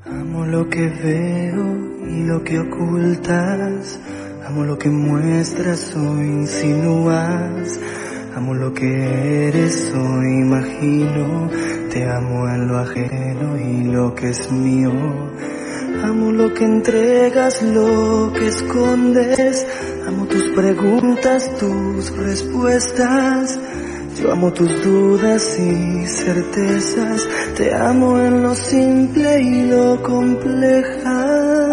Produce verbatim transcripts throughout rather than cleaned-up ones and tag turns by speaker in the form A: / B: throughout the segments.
A: Amo lo que veo y lo que ocultas, amo lo que muestras o insinúas, amo lo que eres o imagino, te amo en lo ajeno y lo que es mío. Amo lo que entregas, lo que escondes, amo tus preguntas, tus respuestas. Yo amo tus dudas y certezas, te amo en lo simple y lo compleja.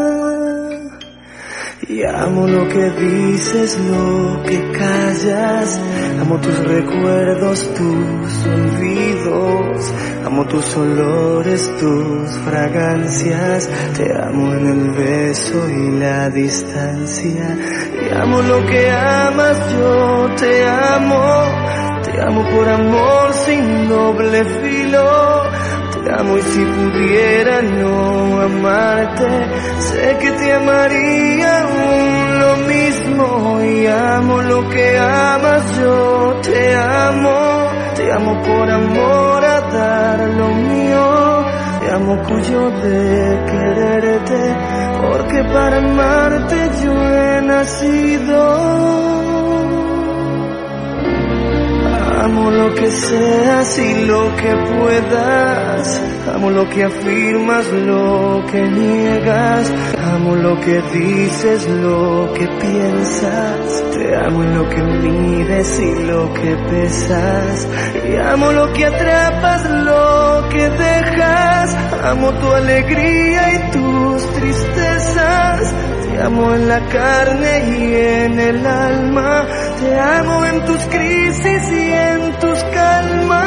A: Y amo lo que dices, lo que callas, amo tus recuerdos, tus olvidos, amo tus olores, tus fragancias, te amo en el beso y la distancia. Y amo lo que amas, yo te amo. Te amo por amor sin doble filo, te amo y si pudiera no amarte, sé que te amaría aún lo mismo. Y amo lo que amas, yo te amo, te amo por amor a dar lo mío, te amo cuyo de quererte, porque para amarte yo he nacido. Amo lo que seas y lo que puedas, amo lo que afirmas, lo que niegas, amo lo que dices, lo que piensas, te amo en lo que mides y lo que pesas, y amo lo que atrapas, lo que dejas, amo tu alegría y tus tristezas. Te amo en la carne y en el alma, te amo en tus crisis y en tus calmas.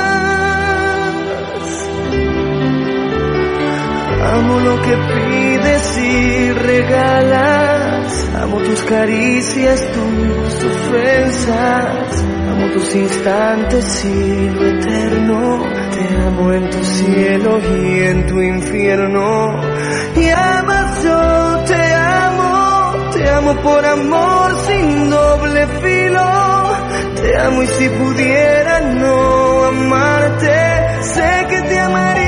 A: Amo lo que pides y regalas, amo tus caricias, tus ofensas, amo tus instantes y lo eterno, te amo en tu cielo y en tu infierno. Y amas, yo te amo, te amo por amor sin doble filo, te amo y si pudiera no amarte, sé que te amaría